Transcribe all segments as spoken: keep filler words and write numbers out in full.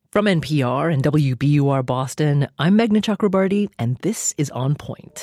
From N P R and W B U R Boston, I'm Meghna Chakrabarty, and this is On Point.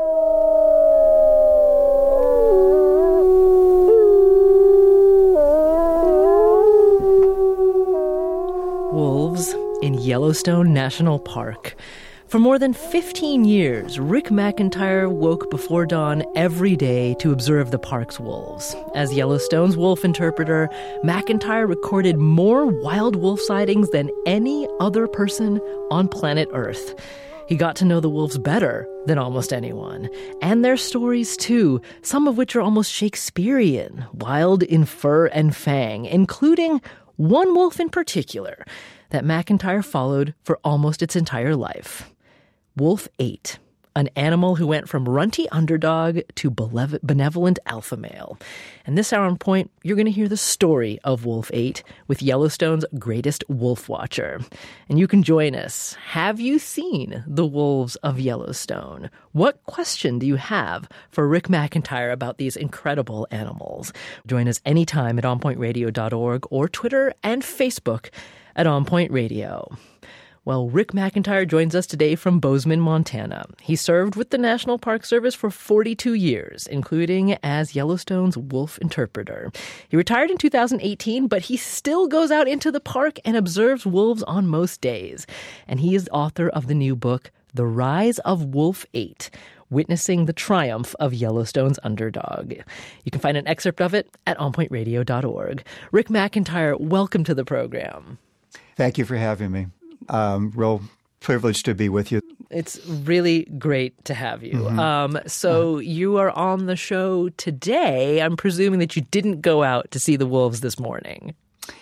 Wolves in Yellowstone National Park. For more than fifteen years, Rick McIntyre woke before dawn every day to observe the park's wolves. As Yellowstone's wolf interpreter, McIntyre recorded more wild wolf sightings than any other person on planet Earth. He got to know the wolves better than almost anyone, and their stories too, some of which are almost Shakespearean, wild in fur and fang, including one wolf in particular that McIntyre followed for almost its entire life. Wolf eight, an animal who went from runty underdog to benevolent alpha male. And this hour on Point, you're going to hear the story of Wolf eight with Yellowstone's greatest wolf watcher. And you can join us. Have you seen the wolves of Yellowstone? What question do you have for Rick McIntyre about these incredible animals? Join us anytime at on point radio dot org or Twitter and Facebook at On Point Radio. Well, Rick McIntyre joins us today from Bozeman, Montana. He served with the National Park Service for forty-two years, including as Yellowstone's wolf interpreter. He retired in two thousand eighteen, but he still goes out into the park and observes wolves on most days. And he is author of the new book, The Rise of Wolf eight, Witnessing the Triumph of Yellowstone's Underdog. You can find an excerpt of it at on point radio dot org. Rick McIntyre, welcome to the program. Thank you for having me. Um, real privileged to be with you. It's really great to have you. Mm-hmm. Um, so uh-huh. You are on the show today. I'm presuming that you didn't go out to see the wolves this morning.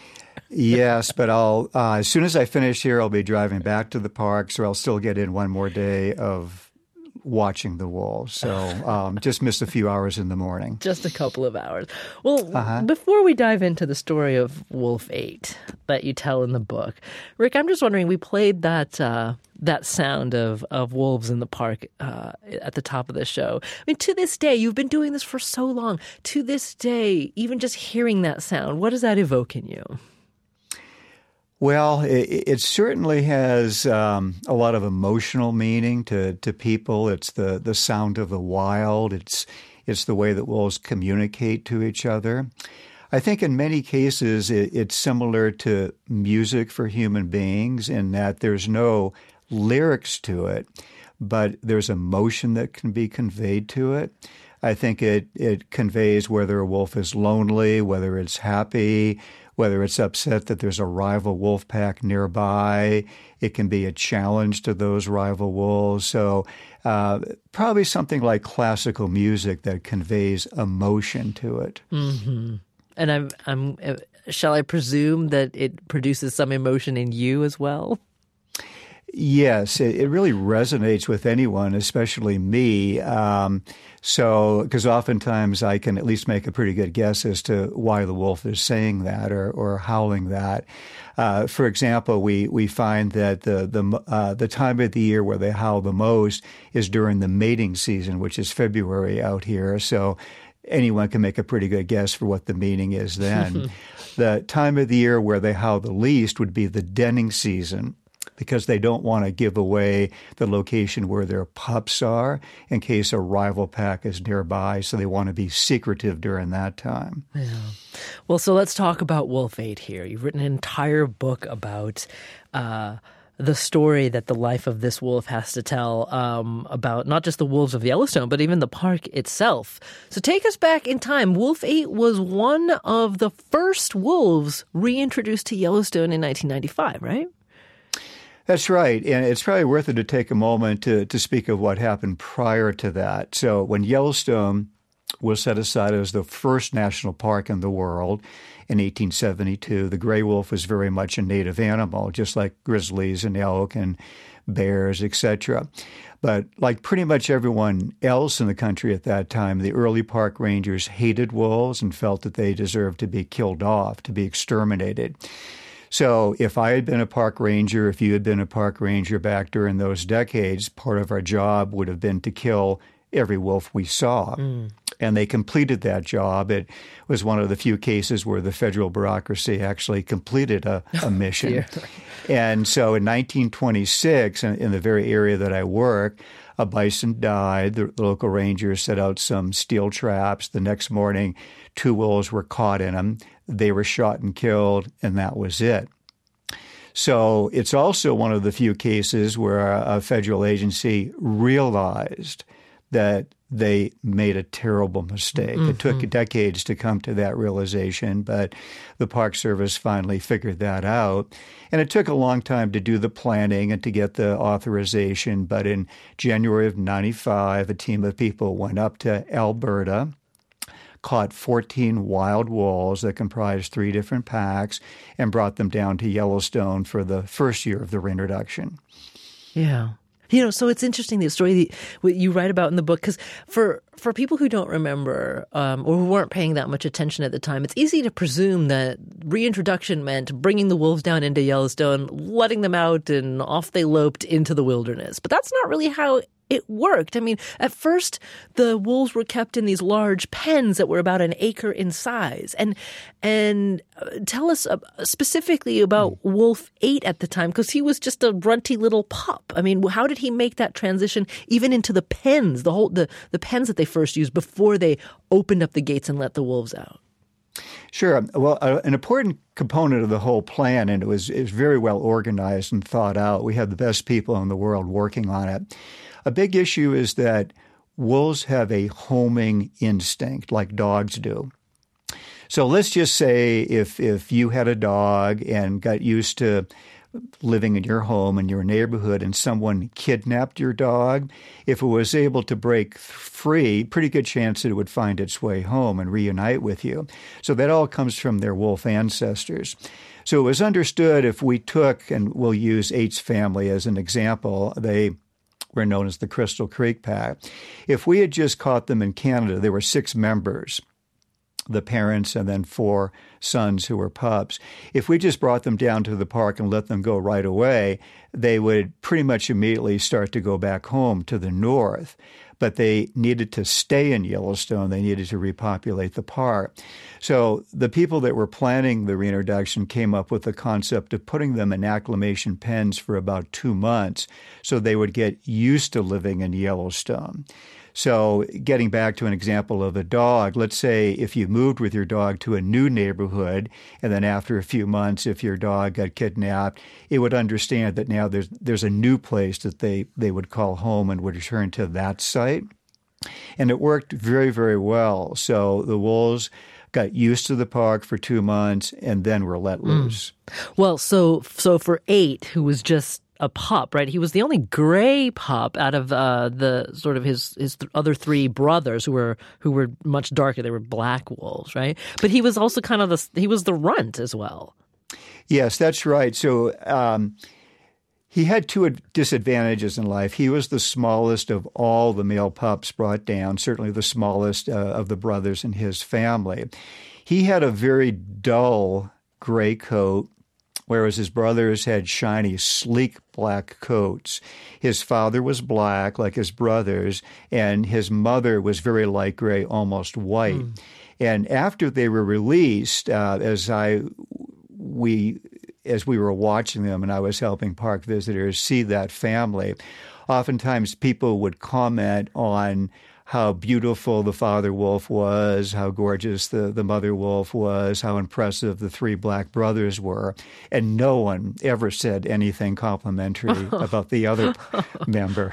Yes, but I'll uh, as soon as I finish here, I'll be driving back to the park, so I'll still get in one more day of watching the wolves. So um, just missed a few hours in the morning. Just a couple of hours. Well, uh-huh. Before we dive into the story of Wolf eight that you tell in the book, Rick, I'm just wondering, we played that uh, that sound of, of wolves in the park uh, at the top of the show. I mean, to this day, you've been doing this for so long. To this day, even just hearing that sound, what does that evoke in you? Well, it, it certainly has um, a lot of emotional meaning to, to people. It's the, the sound of the wild. It's it's the way that wolves communicate to each other. I think in many cases it, it's similar to music for human beings in that there's no lyrics to it, but there's emotion that can be conveyed to it. I think it, it conveys whether a wolf is lonely, whether it's happy, whether it's upset that there's a rival wolf pack nearby. It can be a challenge to those rival wolves. So uh, probably something like classical music that conveys emotion to it. Mm-hmm. And I'm, I'm, shall I presume that it produces some emotion in you as well? Yes, it, it really resonates with anyone, especially me. Um, so, because oftentimes I can at least make a pretty good guess as to why the wolf is saying that or, or howling that. Uh, for example, we, we find that the the uh, the time of the year where they howl the most is during the mating season, which is February out here. So anyone can make a pretty good guess for what the meaning is then. The time of the year where they howl the least would be the denning season, because they don't want to give away the location where their pups are in case a rival pack is nearby. So they want to be secretive during that time. Yeah. Well, so let's talk about Wolf eight here. You've written an entire book about uh, the story that the life of this wolf has to tell um, about not just the wolves of Yellowstone, but even the park itself. So take us back in time. Wolf eight was one of the first wolves reintroduced to Yellowstone in nineteen ninety-five, right? That's right. And it's probably worth it to take a moment to, to speak of what happened prior to that. So when Yellowstone was set aside as the first national park in the world in eighteen seventy-two, the gray wolf was very much a native animal, just like grizzlies and elk and bears, et cetera. But like pretty much everyone else in the country at that time, the early park rangers hated wolves and felt that they deserved to be killed off, to be exterminated. So if I had been a park ranger, if you had been a park ranger back during those decades, part of our job would have been to kill every wolf we saw. Mm. And they completed that job. It was one of the few cases where the federal bureaucracy actually completed a, a mission. Yeah. And so in nineteen twenty-six, in, in the very area that I work, a bison died. The, the local rangers set out some steel traps. The next morning, two wolves were caught in them. They were shot and killed, and that was it. So it's also one of the few cases where a, a federal agency realized that they made a terrible mistake. Mm-hmm. It took decades to come to that realization, but the Park Service finally figured that out. And it took a long time to do the planning and to get the authorization. But in January of ninety-five, a team of people went up to Alberta, caught fourteen wild wolves that comprised three different packs, and brought them down to Yellowstone for the first year of the reintroduction. Yeah. You know, so it's interesting, the story that you write about in the book, because for, for people who don't remember um, or who weren't paying that much attention at the time, it's easy to presume that reintroduction meant bringing the wolves down into Yellowstone, letting them out, and off they loped into the wilderness. But that's not really how it worked. I mean, at first, the wolves were kept in these large pens that were about an acre in size. And and tell us specifically about Wolf eight at the time, because he was just a runty little pup. I mean, how did he make that transition even into the pens, the whole the, the pens that they first used before they opened up the gates and let the wolves out? Sure. Well, uh, an important component of the whole plan, and it was, it was very well organized and thought out. We had the best people in the world working on it. A big issue is that wolves have a homing instinct like dogs do. So let's just say if if you had a dog and got used to living in your home, in your neighborhood, and someone kidnapped your dog, if it was able to break free, pretty good chance that it would find its way home and reunite with you. So that all comes from their wolf ancestors. So it was understood if we took, and we'll use eight's family as an example, they were known as the Crystal Creek Pack. If we had just caught them in Canada, there were six members, the parents and then four sons who were pups. If we just brought them down to the park and let them go right away, they would pretty much immediately start to go back home to the north. But they needed to stay in Yellowstone. They needed to repopulate the park. So the people that were planning the reintroduction came up with the concept of putting them in acclimation pens for about two months so they would get used to living in Yellowstone. So getting back to an example of a dog, let's say if you moved with your dog to a new neighborhood, and then after a few months, if your dog got kidnapped, it would understand that now there's there's a new place that they, they would call home and would return to that site. And it worked very, very well. So the wolves got used to the park for two months and then were let loose. Mm. Well, so so for eight, who was just a pup, right? He was the only gray pup out of uh, the sort of his his th- other three brothers who were who were much darker. They were black wolves, right? But he was also kind of the he was the runt as well. Yes, that's right. So um, he had two disadvantages in life. He was the smallest of all the male pups brought down, certainly the smallest uh, of the brothers in his family. He had a very dull gray coat, whereas his brothers had shiny, sleek black coats. His father was black, like his brothers, and his mother was very light gray, almost white. Mm. And after they were released, uh, as I we as we were watching them, and I was helping park visitors see that family, oftentimes people would comment on how beautiful the father wolf was, how gorgeous the, the mother wolf was, how impressive the three black brothers were. And no one ever said anything complimentary about the other member.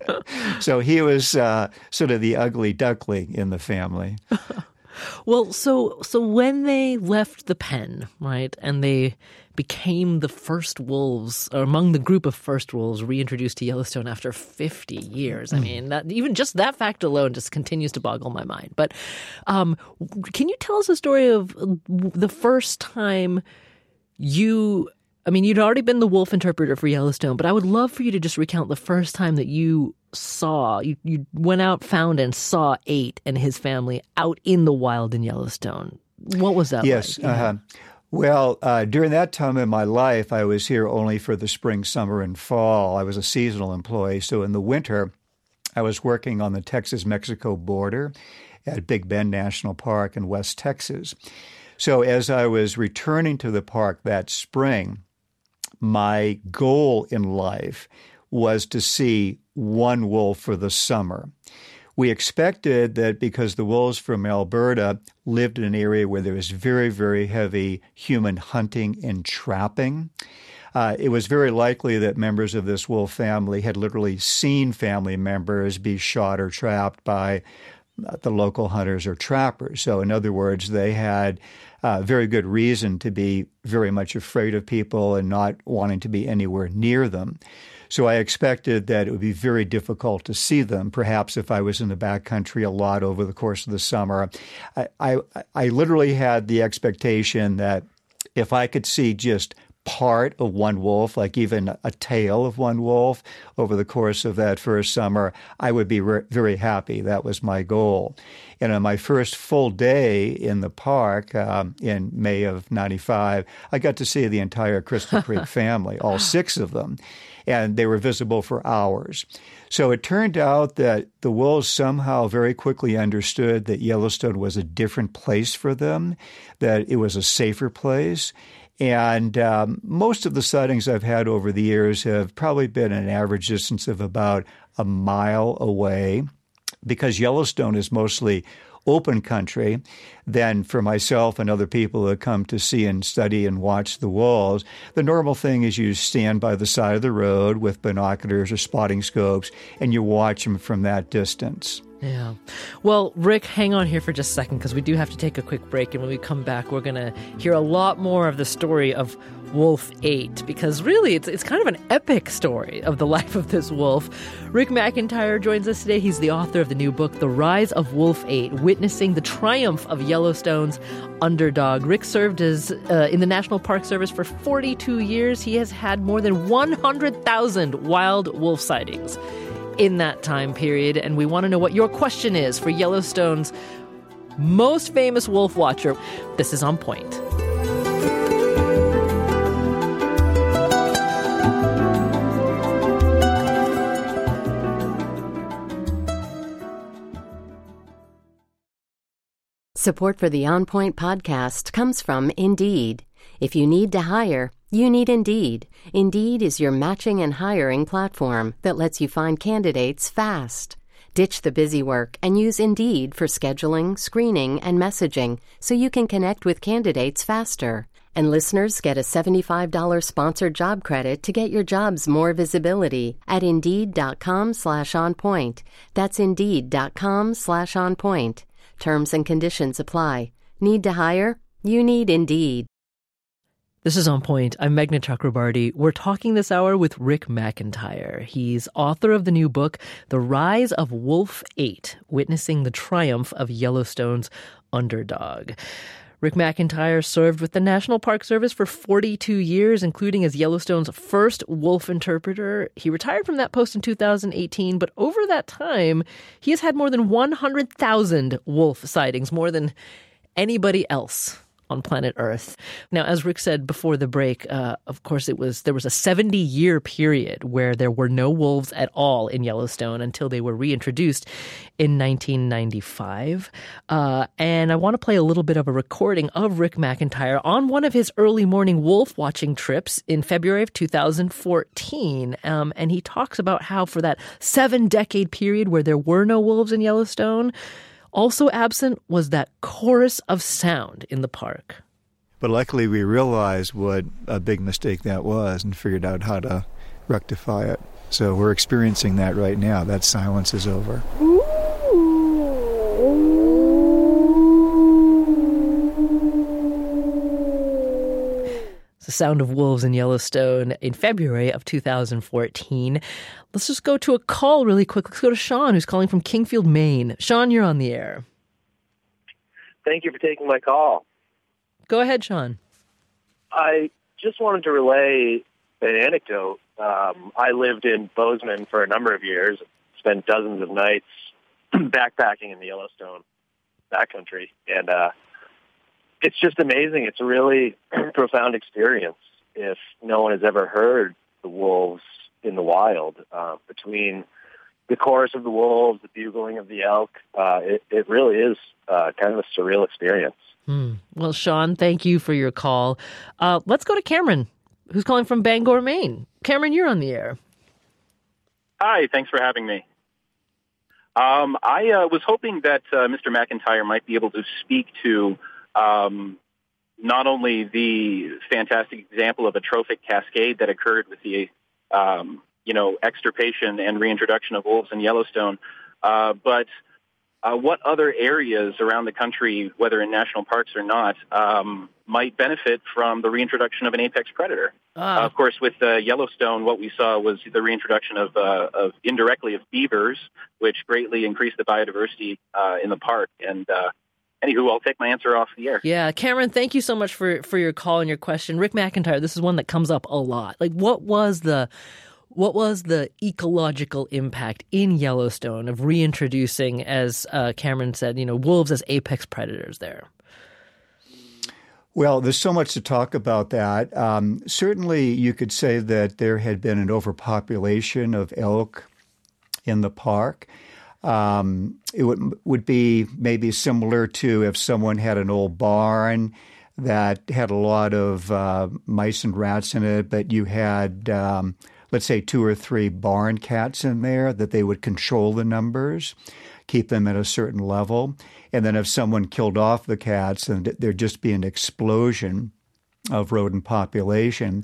So he was uh, sort of the ugly duckling in the family. Well, so so when they left the pen, right, and they became the first wolves, or among the group of first wolves reintroduced to Yellowstone after fifty years. I mean, that, even just that fact alone just continues to boggle my mind. But um, can you tell us a story of the first time you, I mean, you'd already been the wolf interpreter for Yellowstone, but I would love for you to just recount the first time that you saw, you, you went out, found and saw Eight and his family out in the wild in Yellowstone. What was that yes, like? Yes. Uh-huh. Well, uh, during that time in my life, I was here only for the spring, summer, and fall. I was a seasonal employee. So in the winter, I was working on the Texas-Mexico border, at Big Bend National Park in West Texas. So as I was returning to the park that spring, my goal in life was to see one wolf for the summer. We expected that because the wolves from Alberta lived in an area where there was very, very heavy human hunting and trapping, uh, it was very likely that members of this wolf family had literally seen family members be shot or trapped by the local hunters or trappers. So in other words, they had uh, very good reason to be very much afraid of people and not wanting to be anywhere near them. So I expected that it would be very difficult to see them. Perhaps if I was in the backcountry a lot over the course of the summer, I, I, I literally had the expectation that if I could see just part of one wolf, like even a tail of one wolf over the course of that first summer, I would be re- very happy. That was my goal. And on my first full day in the park um, in May of ninety-five, I got to see the entire Crystal Creek family, all six of them, and they were visible for hours. So it turned out that the wolves somehow very quickly understood that Yellowstone was a different place for them, that it was a safer place. And um, most of the sightings I've had over the years have probably been an average distance of about a mile away. Because Yellowstone is mostly open country, then for myself and other people that come to see and study and watch the wolves, the normal thing is you stand by the side of the road with binoculars or spotting scopes, and you watch them from that distance. Yeah. Well, Rick, hang on here for just a second because we do have to take a quick break. And when we come back, we're going to hear a lot more of the story of Wolf eight, because really it's it's kind of an epic story of the life of this wolf. Rick McIntyre joins us today. He's the author of the new book, The Rise of Wolf eight, Witnessing the Triumph of Yellowstone's Underdog. Rick served as uh, in the National Park Service for forty-two years. He has had more than one hundred thousand wild wolf sightings in that time period, and we want to know what your question is for Yellowstone's most famous wolf watcher. This is On Point. Support for the On Point podcast comes from Indeed. If you need to hire, you need Indeed. Indeed is your matching and hiring platform that lets you find candidates fast. Ditch the busy work and use Indeed for scheduling, screening, and messaging so you can connect with candidates faster. And listeners get a seventy-five dollars sponsored job credit to get your jobs more visibility at Indeed.com slash on point. That's Indeed.com slash on point. Terms and conditions apply. Need to hire? You need Indeed. This is On Point. I'm Meghna Chakrabarti. We're talking this hour with Rick McIntyre. He's author of the new book, The Rise of Wolf eight, Witnessing the Triumph of Yellowstone's Underdog. Rick McIntyre served with the National Park Service for forty-two years, including as Yellowstone's first wolf interpreter. He retired from that post in two thousand eighteen, but over that time, he has had more than one hundred thousand wolf sightings, more than anybody else on planet Earth. Now, as Rick said before the break, uh, of course, it was there was a seventy-year period where there were no wolves at all in Yellowstone until they were reintroduced in nineteen ninety-five. Uh, and I want to play a little bit of a recording of Rick McIntyre on one of his early morning wolf watching trips in February of two thousand fourteen. Um, and he talks about how for that seven-decade period where there were no wolves in Yellowstone, also absent was that chorus of sound in the park. But luckily we realized what a big mistake that was and figured out how to rectify it. So we're experiencing that right now. That silence is over. It's the sound of wolves in Yellowstone in February of two thousand fourteen. Let's just go to a call really quick. Let's go to Sean, who's calling from Kingfield, Maine. Sean, you're on the air. Thank you for taking my call. Go ahead, Sean. I just wanted to relay an anecdote. Um, I lived in Bozeman for a number of years, spent dozens of nights backpacking in the Yellowstone backcountry, and uh, it's just amazing. It's a really profound experience. If no one has ever heard the wolves in the wild, uh, between the chorus of the wolves, the bugling of the elk. Uh, it, it really is uh, kind of a surreal experience. Hmm. Well, Sean, thank you for your call. Uh, let's go to Cameron, who's calling from Bangor, Maine. Cameron, you're on the air. Hi, thanks for having me. Um, I uh, was hoping that uh, Mister McIntyre might be able to speak to um, not only the fantastic example of a trophic cascade that occurred with the um, you know, extirpation and reintroduction of wolves in Yellowstone, uh, but uh, what other areas around the country, whether in national parks or not, um, might benefit from the reintroduction of an apex predator. Ah. Uh, of course, with uh, Yellowstone, what we saw was the reintroduction of, uh, of indirectly of beavers, which greatly increased the biodiversity uh, in the park. And uh, anywho, I'll take my answer off the air. Yeah, Cameron, thank you so much for, for your call and your question. Rick McIntyre, this is one that comes up a lot. Like, what was the what was the ecological impact in Yellowstone of reintroducing, as uh, Cameron said, you know, wolves as apex predators there? Well, there's so much to talk about that. Um, certainly, you could say that there had been an overpopulation of elk in the park. Um, it would, would be maybe similar to if someone had an old barn that had a lot of uh, mice and rats in it, but you had, um, let's say, two or three barn cats in there, that they would control the numbers, keep them at a certain level. And then if someone killed off the cats, then there'd just be an explosion of rodent population.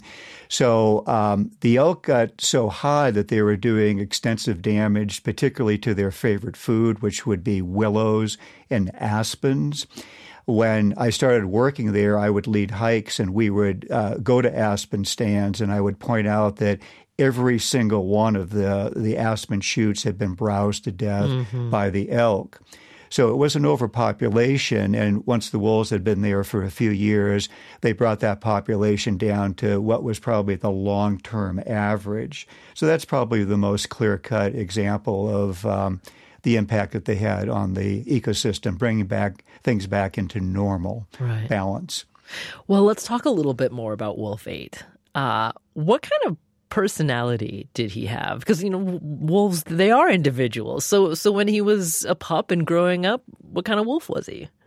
So um, the elk got so high that they were doing extensive damage, particularly to their favorite food, which would be willows and aspens. When I started working there, I would lead hikes, and we would uh, go to aspen stands, and I would point out that every single one of the, the aspen shoots had been browsed to death mm-hmm. by the elk. So it was an overpopulation, and once the wolves had been there for a few years, they brought that population down to what was probably the long-term average. So that's probably the most clear-cut example of um, the impact that they had on the ecosystem, bringing back things back into normal right. balance. Well, let's talk a little bit more about Wolf eight. Uh, what kind of personality did he have? Because, you know, wolves, they are individuals. So so when he was a pup and growing up, what kind of wolf was he?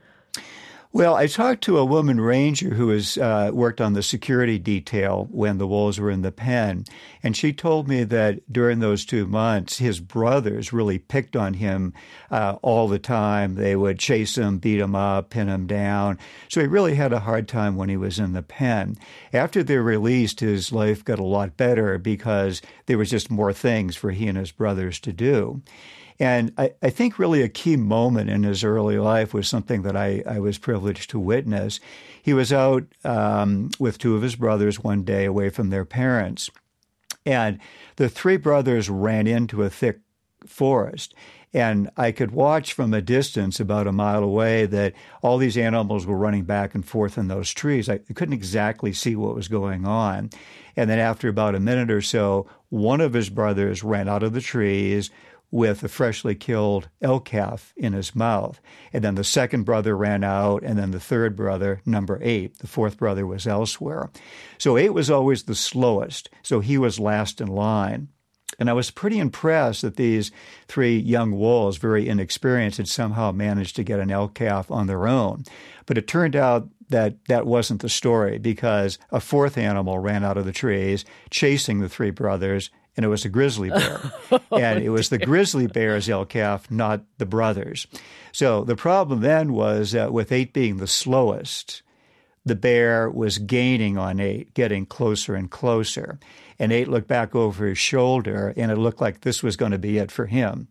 Well, I talked to a woman ranger who has uh, worked on the security detail when the wolves were in the pen, and she told me that during those two months, his brothers really picked on him uh, all the time. They would chase him, beat him up, pin him down. So he really had a hard time when he was in the pen. After they were released, his life got a lot better because there was just more things for he and his brothers to do. And I, I think really a key moment in his early life was something that I, I was privileged to witness. He was out um, with two of his brothers one day away from their parents. And the three brothers ran into a thick forest. And I could watch from a distance about a mile away that all these animals were running back and forth in those trees. I couldn't exactly see what was going on. And then after about a minute or so, one of his brothers ran out of the trees with a freshly killed elk calf in his mouth. And then the second brother ran out, and then the third brother, number eight, the fourth brother, was elsewhere. So eight was always the slowest, so he was last in line. And I was pretty impressed that these three young wolves, very inexperienced, had somehow managed to get an elk calf on their own. But it turned out that that wasn't the story, because a fourth animal ran out of the trees, chasing the three brothers, and it was a grizzly bear. And it was the grizzly bear's elk calf, not the brothers. So the problem then was that with eight being the slowest, the bear was gaining on eight, getting closer and closer. And eight looked back over his shoulder, and it looked like this was going to be it for him.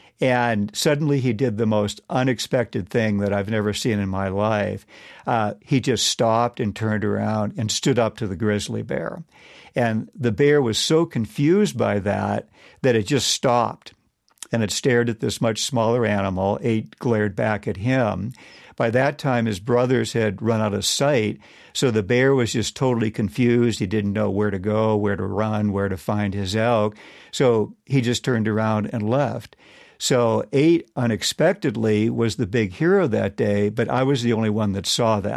And suddenly he did the most unexpected thing that I've never seen in my life. Uh, he just stopped and turned around and stood up to the grizzly bear. And the bear was so confused by that that it just stopped. And it stared at this much smaller animal. Eight glared back at him. By that time, his brothers had run out of sight, so the bear was just totally confused. He didn't know where to go, where to run, where to find his elk. So he just turned around and left. So eight, unexpectedly, was the big hero that day, but I was the only one that saw that.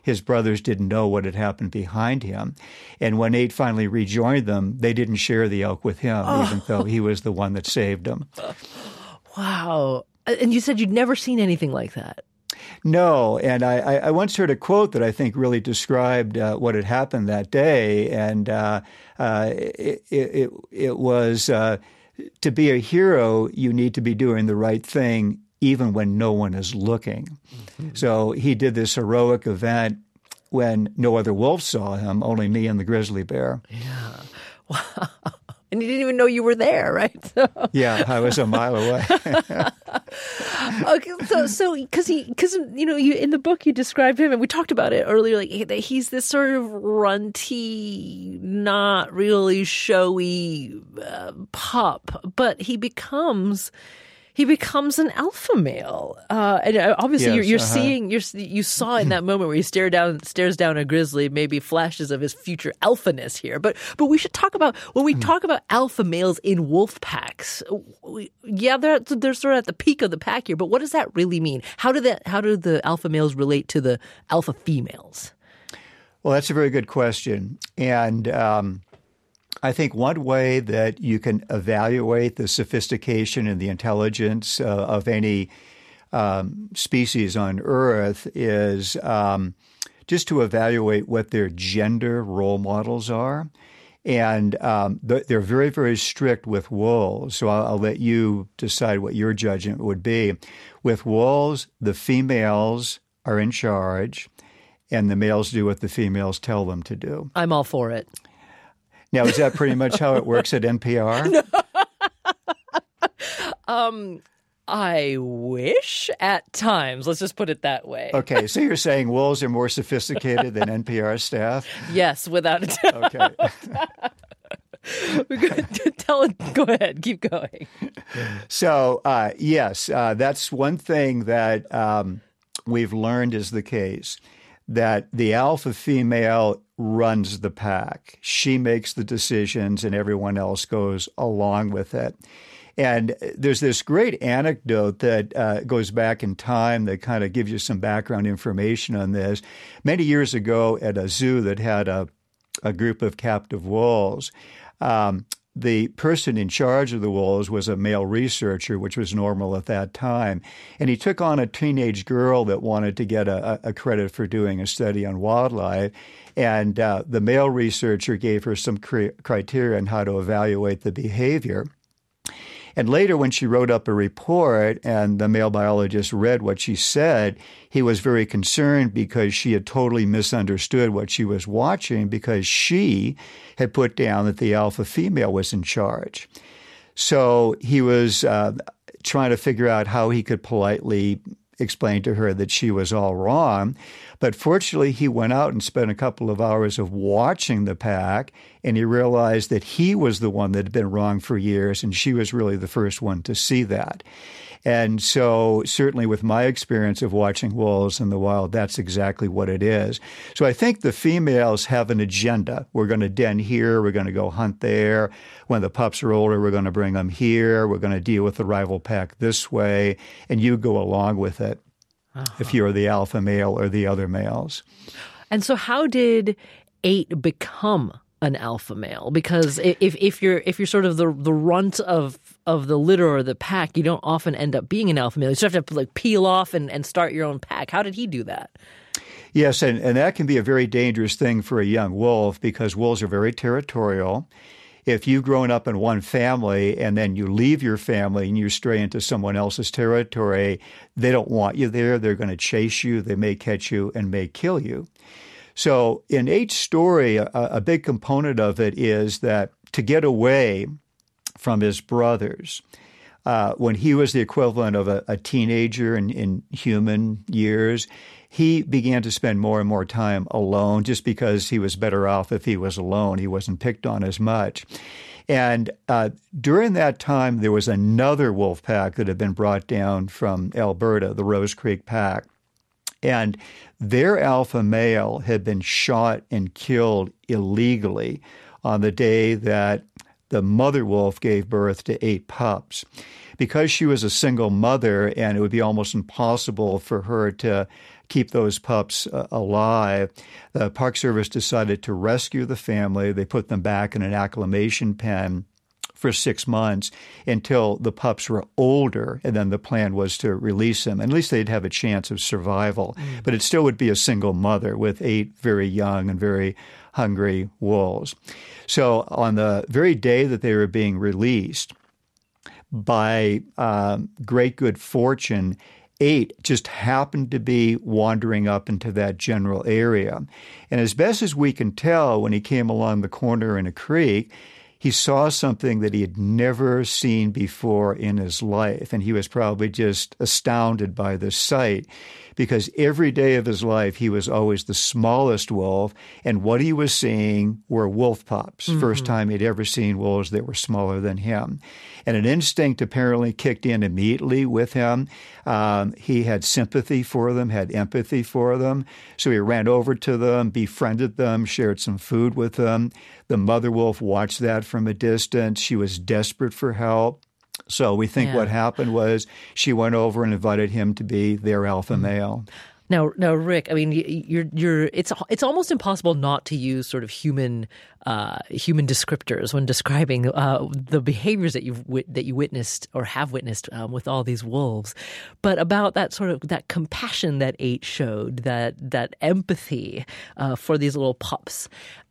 his brothers didn't know what had happened behind him. And when Nate finally rejoined them, they didn't share the elk with him, oh. even though he was the one that saved them. Wow. And you said you'd never seen anything like that. No, and I, I once heard a quote that I think really described uh, what had happened that day, and uh, uh, it, it, it was, uh, to be a hero, you need to be doing the right thing even when no one is looking. Mm-hmm. So he did this heroic event when no other wolf saw him, only me and the grizzly bear. Yeah. Wow. And you didn't even know you were there, right? So. Yeah, I was a mile away. Okay, so so because he because you know you in the book you described him, and we talked about it earlier, like he's this sort of runty, not really showy uh, pup, but he becomes. He becomes an alpha male, uh, and obviously yes, you're, you're uh-huh. seeing. You're, you saw in that moment where he stared down, stares down a grizzly, maybe flashes of his future alphaness here. But but we should talk about when we mm. talk about alpha males in wolf packs. We, yeah, they're they're sort of at the peak of the pack here. But what does that really mean? How do that? How do the alpha males relate to the alpha females? Well, that's a very good question, and. Um, I think one way that you can evaluate the sophistication and the intelligence uh, of any um, species on Earth is um, just to evaluate what their gender role models are. And um, they're very, very strict with wolves. So I'll, I'll let you decide what your judgment would be. With wolves, the females are in charge, and the males do what the females tell them to do. I'm all for it. Now, is that pretty much how it works at N P R? No. um, I wish at times. Let's just put it that way. Okay, so you're saying wolves are more sophisticated than N P R staff? Yes, without a doubt. Okay. Tell it. Go ahead. Keep going. So, uh, yes, uh, that's one thing that um, we've learned is the case, that the alpha female runs the pack. She makes the decisions and everyone else goes along with it. And there's this great anecdote that uh, goes back in time that kind of gives you some background information on this. Many years ago at a zoo that had a, a group of captive wolves, um, the person in charge of the wolves was a male researcher, which was normal at that time. And he took on a teenage girl that wanted to get a, a credit for doing a study on wildlife. And uh, the male researcher gave her some cri- criteria on how to evaluate the behavior. And later, when she wrote up a report and the male biologist read what she said, he was very concerned because she had totally misunderstood what she was watching because she had put down that the alpha female was in charge. So he was uh, trying to figure out how he could politely explain to her that she was all wrong. But fortunately, he went out and spent a couple of hours of watching the pack, and he realized that he was the one that had been wrong for years, and she was really the first one to see that. And so certainly with my experience of watching wolves in the wild, that's exactly what it is. So I think the females have an agenda. We're going to den here. We're going to go hunt there. When the pups are older, we're going to bring them here. We're going to deal with the rival pack this way. And you go along with it uh-huh. if you're the alpha male or the other males. And so how did eight become an alpha male? Because if if you're if you're sort of the the runt of of the litter or the pack, you don't often end up being an alpha male. You just have to like peel off and, and start your own pack. How did he do that? Yes, and, and that can be a very dangerous thing for a young wolf because wolves are very territorial. If you've grown up in one family and then you leave your family and you stray into someone else's territory, they don't want you there. They're going to chase you. They may catch you and may kill you. So in Eight's story, a, a big component of it is that to get away from his brothers, uh, when he was the equivalent of a, a teenager in, in human years, he began to spend more and more time alone just because he was better off if he was alone. He wasn't picked on as much. And uh, during that time, there was another wolf pack that had been brought down from Alberta, the Rose Creek Pack. And their alpha male had been shot and killed illegally on the day that the mother wolf gave birth to eight pups. because she was a single mother and it would be almost impossible for her to keep those pups uh, alive, the Park Service decided to rescue the family. They put them back in an acclimation pen for six months until the pups were older, and then the plan was to release them. At least they'd have a chance of survival. Mm. But it still would be a single mother with eight very young and very hungry wolves. So on the very day that they were being released, by um, great good fortune, eight just happened to be wandering up into that general area. And as best as we can tell, when he came along the corner in a creek, he saw something that he had never seen before in his life, and he was probably just astounded by the sight, because every day of his life he was always the smallest wolf, and what he was seeing were wolf pups. Mm-hmm. First time he'd ever seen wolves that were smaller than him. And an instinct apparently kicked in immediately with him. Um, he had sympathy for them, had empathy for them, so he ran over to them, befriended them, shared some food with them. The mother wolf watched that from a distance. She was desperate for help. So we think yeah. what happened was she went over and invited him to be their alpha male. Now, now, Rick, I mean, you're you're it's it's almost impossible not to use sort of human uh, human descriptors when describing uh, the behaviors that you've that you witnessed or have witnessed um, with all these wolves. But about that sort of that compassion that eight showed, that that empathy uh, for these little pups,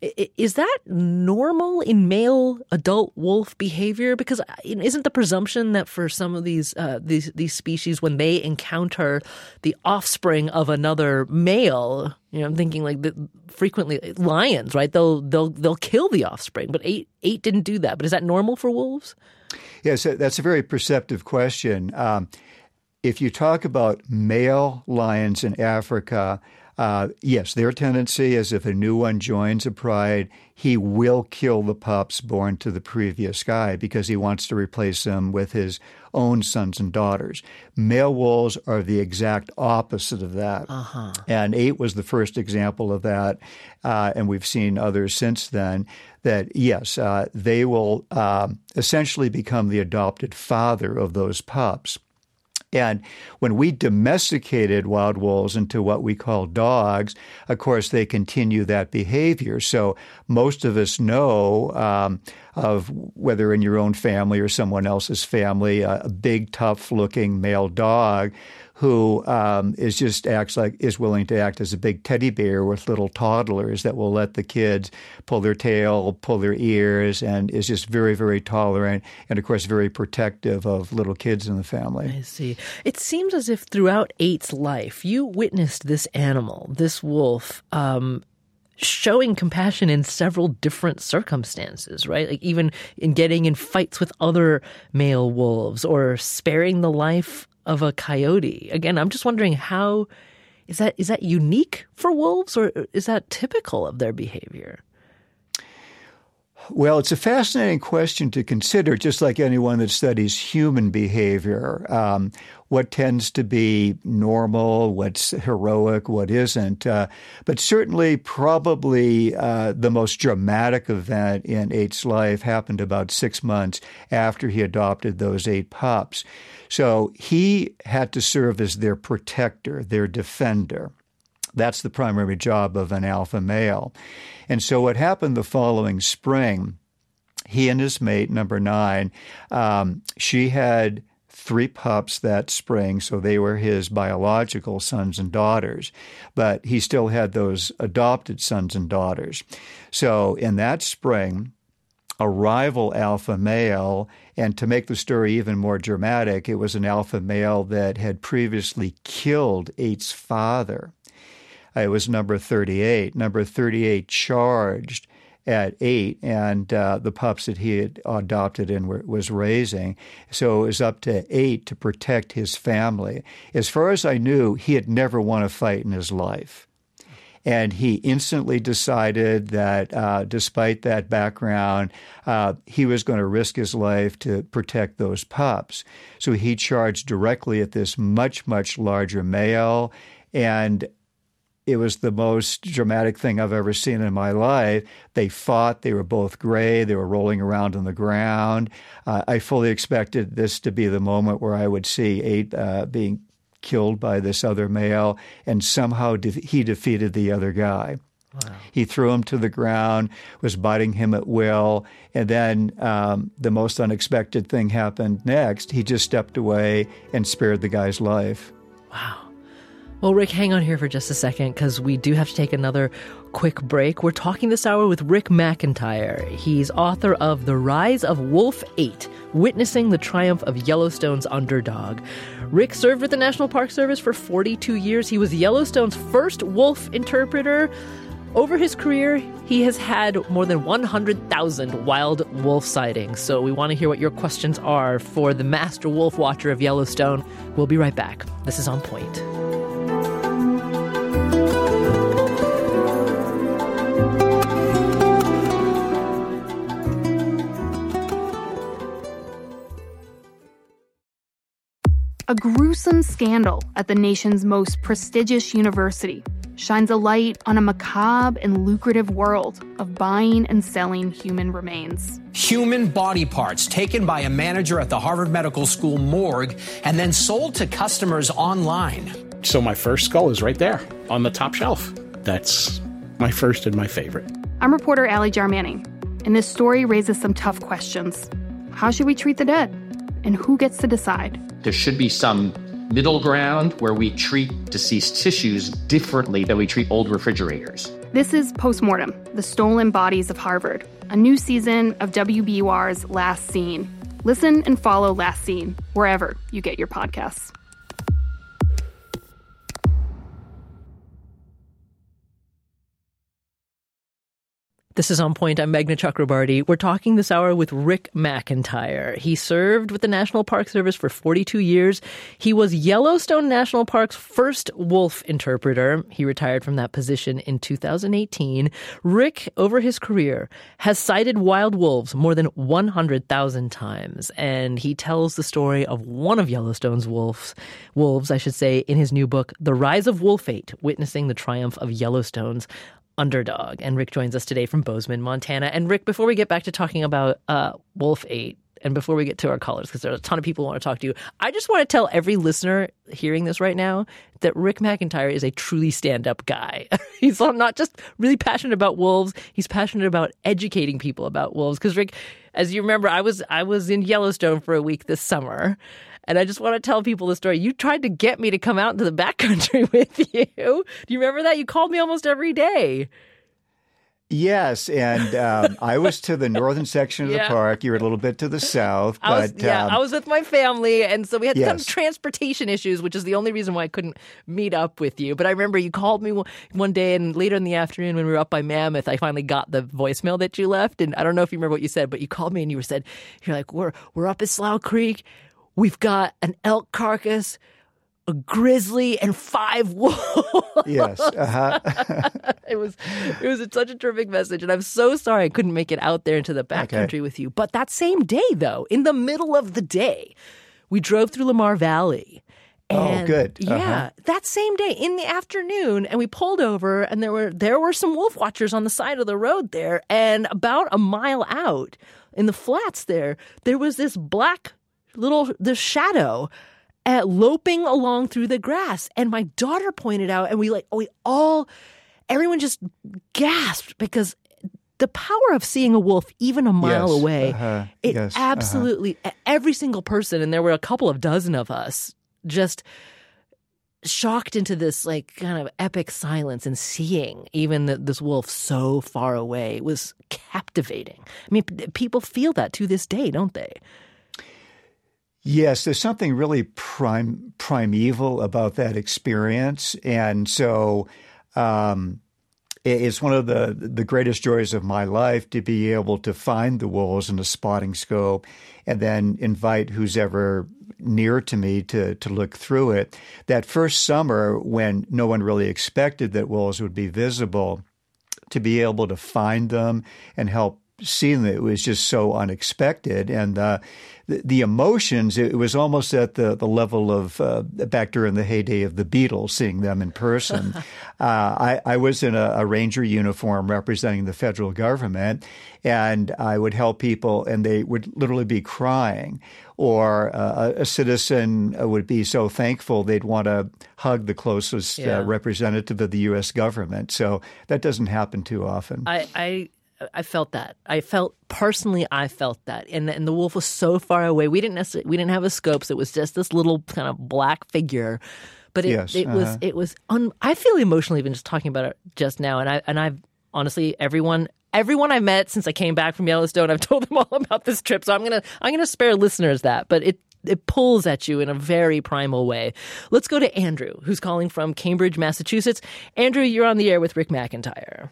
is that normal in male adult wolf behavior? Because isn't the presumption that for some of these uh, these these species, when they encounter the offspring of another male, you know, I'm thinking like the, frequently lions, right? They'll they'll they'll kill the offspring, but eight eight didn't do that. But is that normal for wolves? Yes, that's a very perceptive question. Um, if you talk about male lions in Africa, uh, yes, their tendency is if a new one joins a pride, he will kill the pups born to the previous guy because he wants to replace them with his own sons and daughters. Male wolves are the exact opposite of that. Uh-huh. And eight was the first example of that, uh, and we've seen others since then, that, yes, uh, they will uh, essentially become the adopted father of those pups. And when we domesticated wild wolves into what we call dogs, of course, they continue that behavior. So most of us know um, of whether in your own family or someone else's family, a, a big, tough-looking male dog who um, is just acts like is willing to act as a big teddy bear with little toddlers that will let the kids pull their tail, pull their ears, and is just very, very tolerant and, of course, very protective of little kids in the family. I see. It seems as if throughout Eight's life, you witnessed this animal, this wolf, um, showing compassion in several different circumstances, right? Like even in getting in fights with other male wolves or sparing the life of a coyote. Again, I'm just wondering how is that is that unique for wolves or is that typical of their behavior? Well, it's a fascinating question to consider, just like anyone that studies human behavior. Um, what tends to be normal, what's heroic, what isn't. Uh, but certainly, probably uh, the most dramatic event in Eight's life happened about six months after he adopted those eight pups. So he had to serve as their protector, their defender. That's the primary job of an alpha male. And so what happened the following spring, he and his mate, number nine, um, she had three pups that spring, so they were his biological sons and daughters. But he still had those adopted sons and daughters. So in that spring, a rival alpha male, and to make the story even more dramatic, it was an alpha male that had previously killed Eight's father. It was number thirty-eight. Number thirty-eight charged at eight, and uh, the pups that he had adopted and were, was raising. So it was up to eight to protect his family. As far as I knew, he had never won a fight in his life. And he instantly decided that uh, despite that background, uh, he was going to risk his life to protect those pups. So he charged directly at this much, much larger male. And it was the most dramatic thing I've ever seen in my life. They fought. They were both gray. They were rolling around on the ground. Uh, I fully expected this to be the moment where I would see eight uh, being killed by this other male, and somehow de- he defeated the other guy. Wow. He threw him to the ground, was biting him at will, and then um, the most unexpected thing happened next. He just stepped away and spared the guy's life. Wow. Well, Rick, hang on here for just a second, because we do have to take another quick break. We're talking this hour with Rick McIntyre. He's author of The Rise of Wolf eight, Witnessing the Triumph of Yellowstone's Underdog. Rick served with the National Park Service for forty-two years. He was Yellowstone's first wolf interpreter. Over his career, he has had more than one hundred thousand wild wolf sightings. So we want to hear what your questions are for the master wolf watcher of Yellowstone. We'll be right back. This is On Point. A gruesome scandal at the nation's most prestigious university shines a light on a macabre and lucrative world of buying and selling human remains. Human body parts taken by a manager at the Harvard Medical School morgue and then sold to customers online. So my first skull is right there on the top shelf. That's my first and my favorite. I'm reporter Allie Jarmanning, and this story raises some tough questions. How should we treat the dead? And who gets to decide? There should be some middle ground where we treat deceased tissues differently than we treat old refrigerators. This is Postmortem, the Stolen Bodies of Harvard, a new season of W B U R's Last Scene. Listen and follow Last Scene wherever you get your podcasts. This is On Point. I'm Meghna Chakrabarti. We're talking this hour with Rick McIntyre. He served with the National Park Service for forty-two years. He was Yellowstone National Park's first wolf interpreter. He retired from that position in two thousand eighteen. Rick, over his career, has sighted wild wolves more than one hundred thousand times. And he tells the story of one of Yellowstone's wolves, wolves, I should say, in his new book, The Rise of Wolf eight, Witnessing the Triumph of Yellowstone's Underdog. And Rick joins us today from Bozeman, Montana. And Rick, before we get back to talking about uh, Wolf eight, and before we get to our callers, because there's a ton of people who want to talk to you, I just want to tell every listener hearing this right now that Rick McIntyre is a truly stand-up guy. He's not just really passionate about wolves, he's passionate about educating people about wolves. Because Rick, as you remember, I was I was in Yellowstone for a week this summer. And I just want to tell people the story. You tried to get me to come out into the backcountry with you. Do you remember that? You called me almost every day. Yes, and um, I was to the northern section of yeah. the park. You were a little bit to the south. I was, but yeah, um, I was with my family, and so we had yes. some transportation issues, which is the only reason why I couldn't meet up with you. But I remember you called me one day, and later in the afternoon when we were up by Mammoth, I finally got the voicemail that you left. And I don't know if you remember what you said, but you called me and you were said, you're like, we're we're up at Slough Creek. We've got an elk carcass, a grizzly, and five wolves. Yes. Uh-huh. it was it was such a terrific message, and I'm so sorry I couldn't make it out there into the backcountry okay. with you. But that same day, though, in the middle of the day, we drove through Lamar Valley. And oh, good. Uh-huh. Yeah, that same day in the afternoon, and we pulled over, and there were there were some wolf watchers on the side of the road there, and about a mile out in the flats there, there was this black little the shadow uh, loping along through the grass, and my daughter pointed out, and we like we all everyone just gasped because the power of seeing a wolf even a mile yes. away, uh-huh. it yes. absolutely uh-huh. every single person, and there were a couple of dozen of us, just shocked into this like kind of epic silence, and seeing even the, this wolf so far away was captivating. I mean, p- people feel that to this day, don't they? Yes, there's something really prime, primeval about that experience. And so um, it's one of the, the greatest joys of my life to be able to find the wolves in a spotting scope and then invite who's ever near to me to, to look through it. That first summer, when no one really expected that wolves would be visible, to be able to find them and help seen that it was just so unexpected. And uh, the, the emotions, it was almost at the, the level of uh, back during the heyday of the Beatles, seeing them in person. uh, I, I was in a, a ranger uniform representing the federal government, and I would help people, and they would literally be crying. Or uh, a citizen would be so thankful they'd want to hug the closest yeah. uh, representative of the U S government. So that doesn't happen too often. I, I I felt that. I felt personally, I felt that, and and the wolf was so far away. We didn't necessarily we didn't have a scope, so it was just this little kind of black figure. But it, yes, it uh-huh. was it was. Un, I feel emotional even just talking about it just now, and I and I've honestly everyone. Everyone I met since I came back from Yellowstone, I've told them all about this trip. So I'm gonna I'm gonna spare listeners that, but it it pulls at you in a very primal way. Let's go to Andrew, who's calling from Cambridge, Massachusetts. Andrew, you're on the air with Rick McIntyre.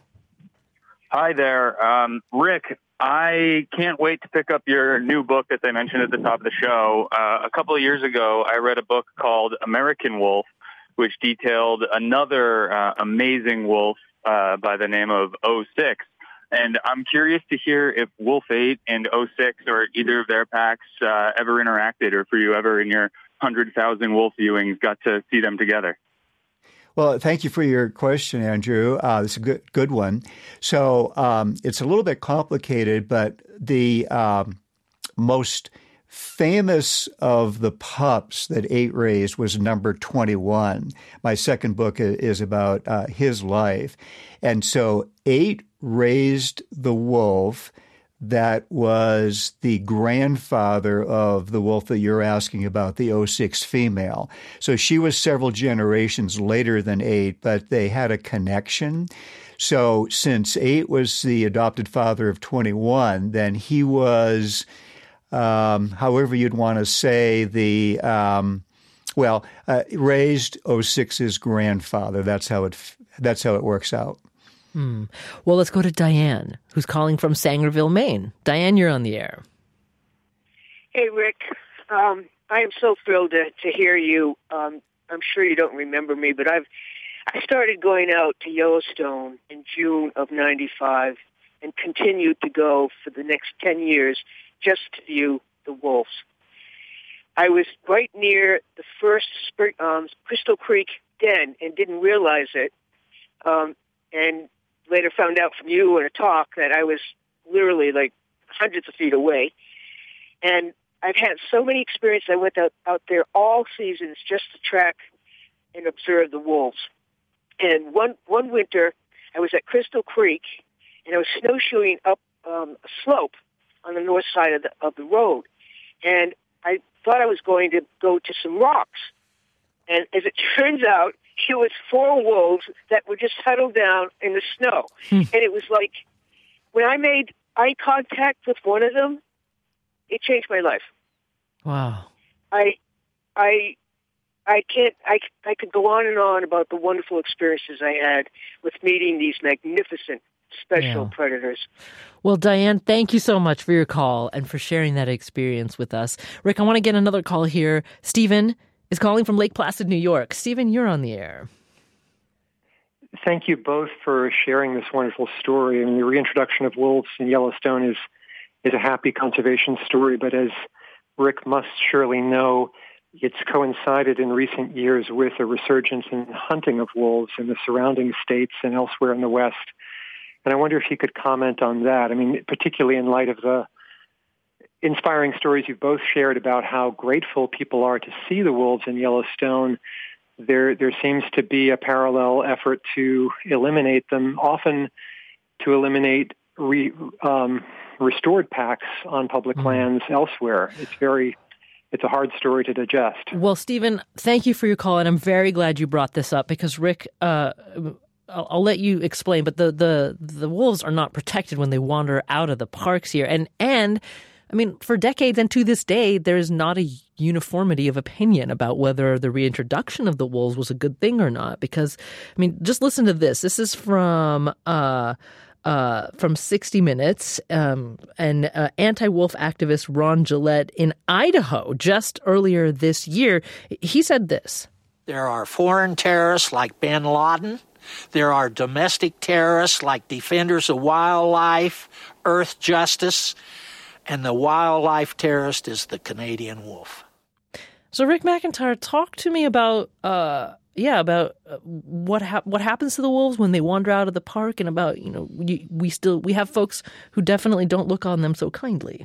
Hi there, um, Rick. I can't wait to pick up your new book that they mentioned at the top of the show. Uh, a couple of years ago, I read a book called American Wolf, which detailed another uh, amazing wolf uh, by the name of O six. And I'm curious to hear if Wolf eight and O six or either of their packs uh, ever interacted, or for you ever in your one hundred thousand wolf viewings got to see them together. Well, thank you for your question, Andrew. Uh, it's a good good one. So um, it's a little bit complicated, but the um, most famous of the pups that Eight raised was number twenty-one. My second book is about uh, his life. And so Eight raised the wolf that was the grandfather of the wolf that you're asking about, the O six female. So she was several generations later than Eight, but they had a connection. So since Eight was the adopted father of twenty-one, then he was, um, however you'd want to say, the, um, well, uh, raised O six's grandfather. That's how it, that's how it works out. Hmm. Well, let's go to Diane, who's calling from Sangerville, Maine. Diane, you're on the air. Hey, Rick. Um, I am so thrilled to, to hear you. Um, I'm sure you don't remember me, but I've I started going out to Yellowstone in June of ninety-five and continued to go for the next ten years just to view the wolves. I was right near the first um, Crystal Creek den and didn't realize it. Um, and later found out from you in a talk that I was literally like hundreds of feet away. And I've had so many experiences. I went out, out there all seasons just to track and observe the wolves. And one, one winter, I was at Crystal Creek, and I was snowshoeing up um, a slope on the north side of the, of the road. And I thought I was going to go to some rocks. And as it turns out, it was four wolves that were just huddled down in the snow. Hmm. And it was like, when I made eye contact with one of them, it changed my life. Wow. I, I, I can't, I, I could go on and on about the wonderful experiences I had with meeting these magnificent special yeah. predators. Well, Diane, thank you so much for your call and for sharing that experience with us. Rick, I want to get another call here. Stephen is calling from Lake Placid, New York. Stephen, you're on the air. Thank you both for sharing this wonderful story. I mean, the reintroduction of wolves in Yellowstone is is a happy conservation story, but as Rick must surely know, it's coincided in recent years with a resurgence in hunting of wolves in the surrounding states and elsewhere in the West. And I wonder if you could comment on that. I mean, particularly in light of the inspiring stories you've both shared about how grateful people are to see the wolves in Yellowstone. There there seems to be a parallel effort to eliminate them, often to eliminate re, um, restored packs on public mm. lands elsewhere. It's very, it's a hard story to digest. Well, Stephen, thank you for your call, and I'm very glad you brought this up because, Rick, uh, I'll, I'll let you explain, but the, the, the wolves are not protected when they wander out of the parks here. And and I mean, for decades and to this day, there is not a uniformity of opinion about whether the reintroduction of the wolves was a good thing or not. Because, I mean, just listen to this. This is from uh, uh, from sixty minutes, um, and uh, anti-wolf activist Ron Gillette in Idaho just earlier this year. He said this. There are foreign terrorists like bin Laden There are domestic terrorists like Defenders of Wildlife, Earth Justice, and the wildlife terrorist is the Canadian wolf. So, Rick McIntyre, talk to me about, uh, yeah, about what ha- what happens to the wolves when they wander out of the park, and about, you know, we, we still we have folks who definitely don't look on them so kindly.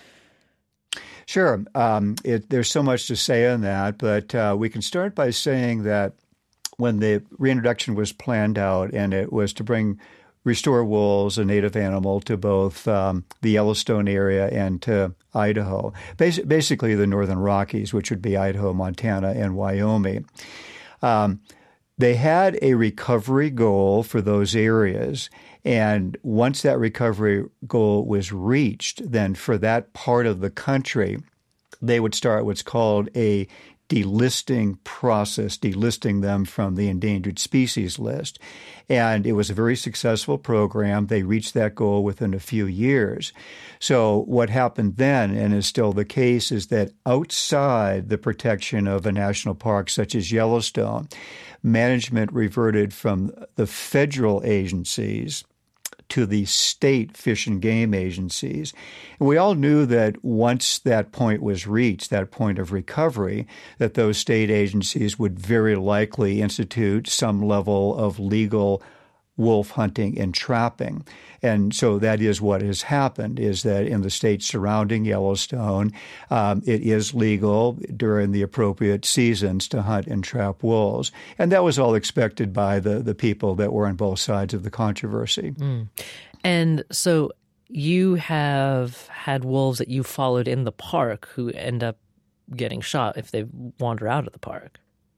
Sure. Um, it, there's so much to say on that, but uh, we can start by saying that when the reintroduction was planned out, and it was to bring restore wolves, a native animal, to both um, the Yellowstone area and to Idaho, Bas- basically the Northern Rockies, which would be Idaho, Montana, and Wyoming. Um, they had a recovery goal for those areas, and once that recovery goal was reached, then for that part of the country, they would start what's called a delisting process, delisting them from the endangered species list. And it was a very successful program. They reached that goal within a few years. So what happened then, and is still the case, is that outside the protection of a national park such as Yellowstone, management reverted from the federal agencies to the state fish and game agencies. And we all knew that once that point was reached, that point of recovery, that those state agencies would very likely institute some level of legal wolf hunting and trapping. And so that is what has happened, is that in the states surrounding Yellowstone, um, it is legal during the appropriate seasons to hunt and trap wolves. And that was all expected by the, the people that were on both sides of the controversy. Mm. And so you have had wolves that you followed in the park who end up getting shot if they wander out of the park.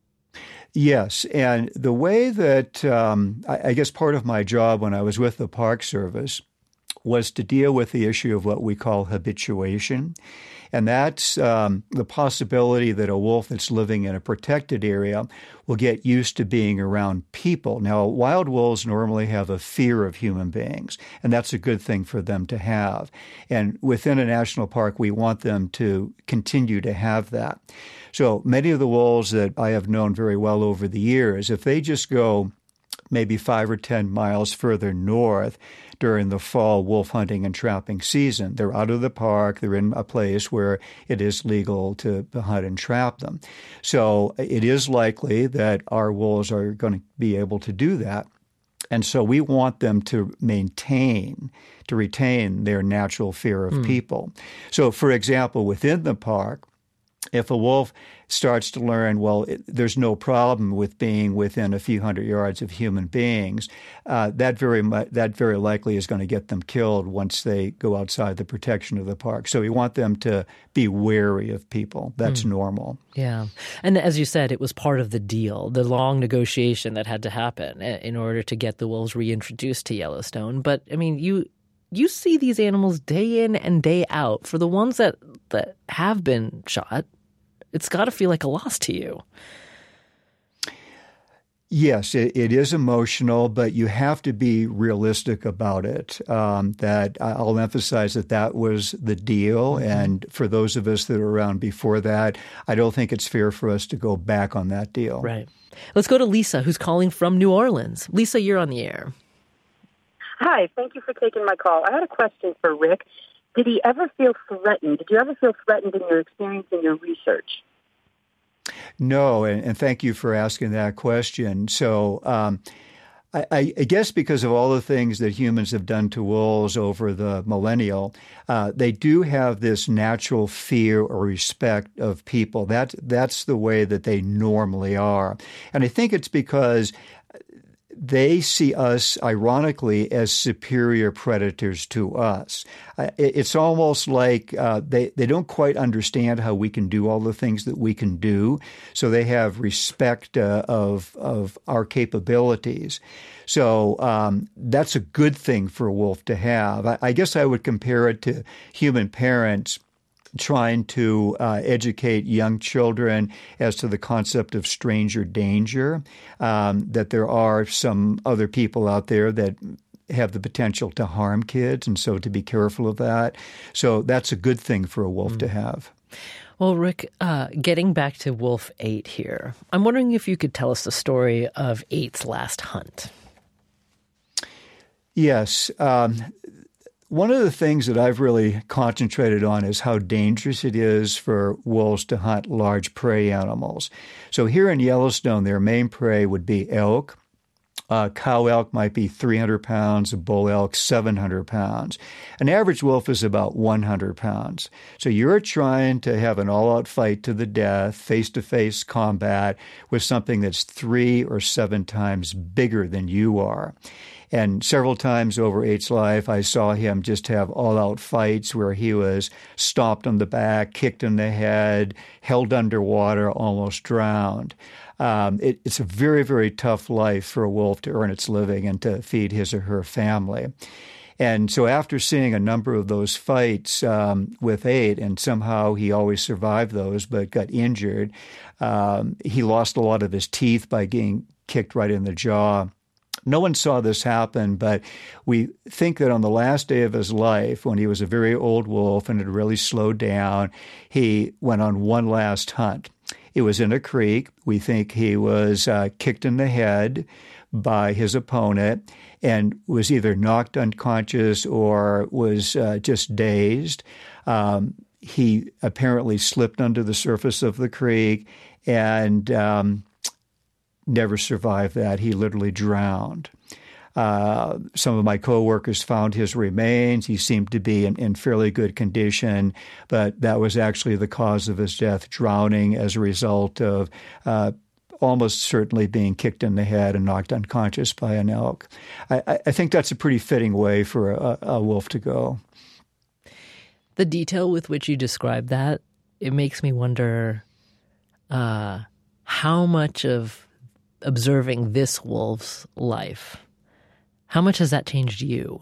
Yes, and the way that um, I, I guess part of my job when I was with the Park Service was to deal with the issue of what we call habituation. And that's um, the possibility that a wolf that's living in a protected area will get used to being around people. Now, wild wolves normally have a fear of human beings, and that's a good thing for them to have. And within a national park, we want them to continue to have that. So many of the wolves that I have known very well over the years, if they just go maybe five or ten miles further north during the fall wolf hunting and trapping season, they're out of the park, they're in a place where it is legal to hunt and trap them. So it is likely that our wolves are going to be able to do that. And so we want them to maintain, to retain their natural fear of mm. people. So, for example, within the park, if a wolf starts to learn, well, it, there's no problem with being within a few hundred yards of human beings, uh, that very mu- that very likely is going to get them killed once they go outside the protection of the park. So we want them to be wary of people. That's mm. normal. Yeah. And as you said, it was part of the deal, the long negotiation that had to happen in order to get the wolves reintroduced to Yellowstone. But, I mean, you you see these animals day in and day out. For the ones that, that have been shot, it's got to feel like a loss to you. Yes, it, it is emotional, but you have to be realistic about it. Um, that I'll emphasize that that was the deal. Mm-hmm. And for those of us that were around before that, I don't think it's fair for us to go back on that deal. Right. Let's go to Lisa, who's calling from New Orleans. Lisa, you're on the air. Hi, thank you for taking my call. I had a question for Rick. Did he ever feel threatened? Did you ever feel threatened in your experience and your research? No, and, and thank you for asking that question. So um, I, I guess because of all the things that humans have done to wolves over the millennial, uh, they do have this natural fear or respect of people. That, that's the way that they normally are. And I think it's because they see us, ironically, as superior predators to us. Uh, it, it's almost like uh, they, they don't quite understand how we can do all the things that we can do, so they have respect uh, of, of our capabilities. So um, that's a good thing for a wolf to have. I, I guess I would compare it to human parents trying to uh, educate young children as to the concept of stranger danger, um, that there are some other people out there that have the potential to harm kids, and so to be careful of that. So that's a good thing for a wolf mm. to have. Well, Rick, uh, getting back to Wolf eight here, I'm wondering if you could tell us the story of eight's last hunt. Yes. Um, one of the things that I've really concentrated on is how dangerous it is for wolves to hunt large prey animals. So here in Yellowstone, their main prey would be elk. Uh, cow elk might be three hundred pounds, a bull elk seven hundred pounds. An average wolf is about one hundred pounds. So you're trying to have an all-out fight to the death, face-to-face combat with something that's three or seven times bigger than you are. And several times over eight's life, I saw him just have all-out fights where he was stomped on the back, kicked in the head, held underwater, almost drowned. Um, it, it's a very, very tough life for a wolf to earn its living and to feed his or her family. And so after seeing a number of those fights um, with eight, and somehow he always survived those but got injured, um, he lost a lot of his teeth by getting kicked right in the jaw. No one saw this happen, but we think that on the last day of his life, when he was a very old wolf and had really slowed down, he went on one last hunt. It was in a creek. We think he was uh, kicked in the head by his opponent and was either knocked unconscious or was uh, just dazed. Um, he apparently slipped under the surface of the creek and um, never survived that. He literally drowned. Uh, some of my coworkers found his remains. He seemed to be in, in fairly good condition, but that was actually the cause of his death, drowning as a result of uh, almost certainly being kicked in the head and knocked unconscious by an elk. I, I think that's a pretty fitting way for a, a wolf to go. The detail with which you describe that, it makes me wonder uh, how much of observing this wolf's life, how much has that changed you?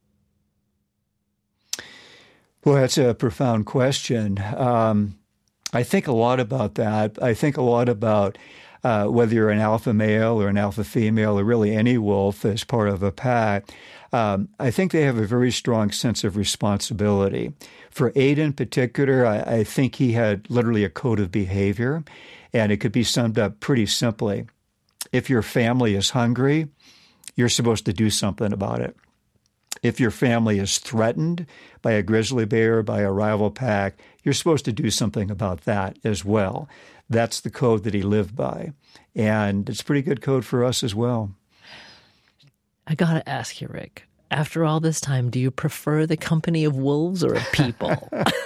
Well, that's a profound question. Um, I think a lot about that. I think a lot about uh, whether you're an alpha male or an alpha female or really any wolf as part of a pack. Um, I think they have a very strong sense of responsibility. For eight in particular, I, I think he had literally a code of behavior, and it could be summed up pretty simply. If your family is hungry, you're supposed to do something about it. If your family is threatened by a grizzly bear, by a rival pack, you're supposed to do something about that as well. That's the code that he lived by. And it's a pretty good code for us as well. I got to ask you, Rick, after all this time, do you prefer the company of wolves or of people?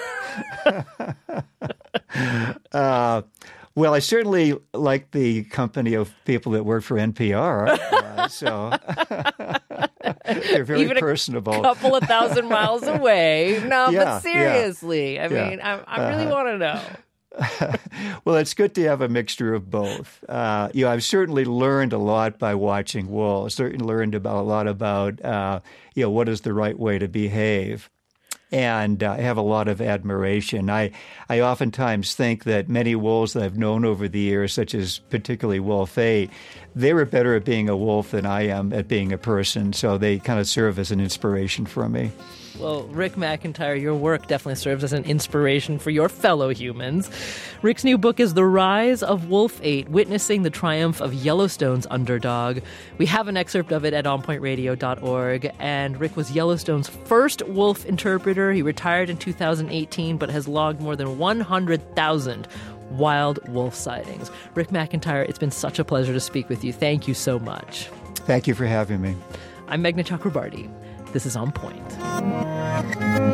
uh, well, I certainly like the company of people that work for N P R. Uh, so they're very Even personable. A couple of thousand miles away. No, yeah, but seriously, yeah, I mean, yeah. I, I really uh-huh. want to know. Well, it's good to have a mixture of both. Uh, you know, I've certainly learned a lot by watching wolves. Certainly learned about a lot about uh, you know what is the right way to behave. And uh, I have a lot of admiration. I, I oftentimes think that many wolves that I've known over the years, such as particularly Wolf eight, they were better at being a wolf than I am at being a person. So they kind of serve as an inspiration for me. Well, Rick McIntyre, your work definitely serves as an inspiration for your fellow humans. Rick's new book is The Rise of Wolf eight, Witnessing the Triumph of Yellowstone's Underdog. We have an excerpt of it at on point radio dot org, and Rick was Yellowstone's first wolf interpreter. He retired in two thousand eighteen, but has logged more than one hundred thousand wild wolf sightings. Rick McIntyre, it's been such a pleasure to speak with you. Thank you so much. Thank you for having me. I'm Meghna Chakrabarti. This is On Point.